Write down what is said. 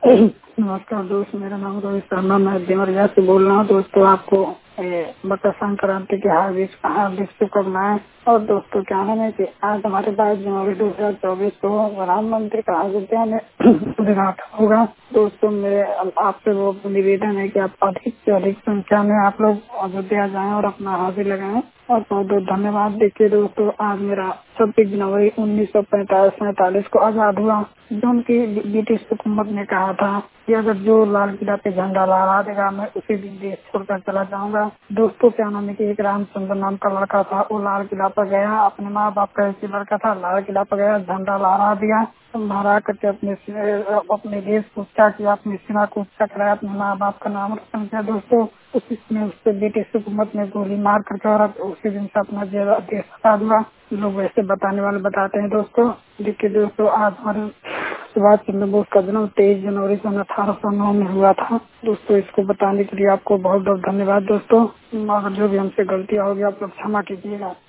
नमस्कार दोस्त, मेरा नाम रोहित शर्मा, मैं देवरिया से बोल रहा हूँ। दोस्तों, आपको मकर संक्रांति की हार्दिक शुभकामनाएं। और दोस्तों, क्या है ना कि आज हमारे 22 जनवरी 2024 को प्रधानमंत्री का अयोध्या में उद्घाटन होगा। दोस्तों, मेरे आपसे वो निवेदन है कि आप अधिक से अधिक संख्या में आप लोग अयोध्या जाएं और अपना हाजिर लगाएं। और बहुत बहुत धन्यवाद। देखिए दोस्तों, आज मेरा 26 जनवरी 1945 को आजाद हुआ। जो उनकी ब्रिटिश हुकूमत ने कहा था कि अगर जो लाल किला पे झंडा लहरा देगा मैं उसी दिन देश छोड़कर चला जाऊंगा। दोस्तों, क्या नाम है कि एक रामचंद्र नाम का लड़का था, वो लाल किला पर गया, अपने माँ बाप का एक लड़का था, लाल किला पर गया, झंडा लहरा दिया, लहरा करके अपने देश को ऊंचा किया, अपनी सेना को ऊंचा कराया, अपने माँ बाप का नाम रोशन किया। दोस्तों, उसी में उससे ब्रिटिश हुकूमत ने गोली मार करके और उसी दिन से अपना देश आजाद हुआ। लोग वैसे बताने वाले बताते हैं। दोस्तों, देखिए दोस्तों, आज हमारे सुभाष चंद्र बोस का जन्म 23 जनवरी 1809 में हुआ था। दोस्तों, इसको बताने के लिए आपको बहुत बहुत धन्यवाद। दोस्तों, अगर जो भी हमसे गलतियाँ होगी आप लोग क्षमा कीजिएगा।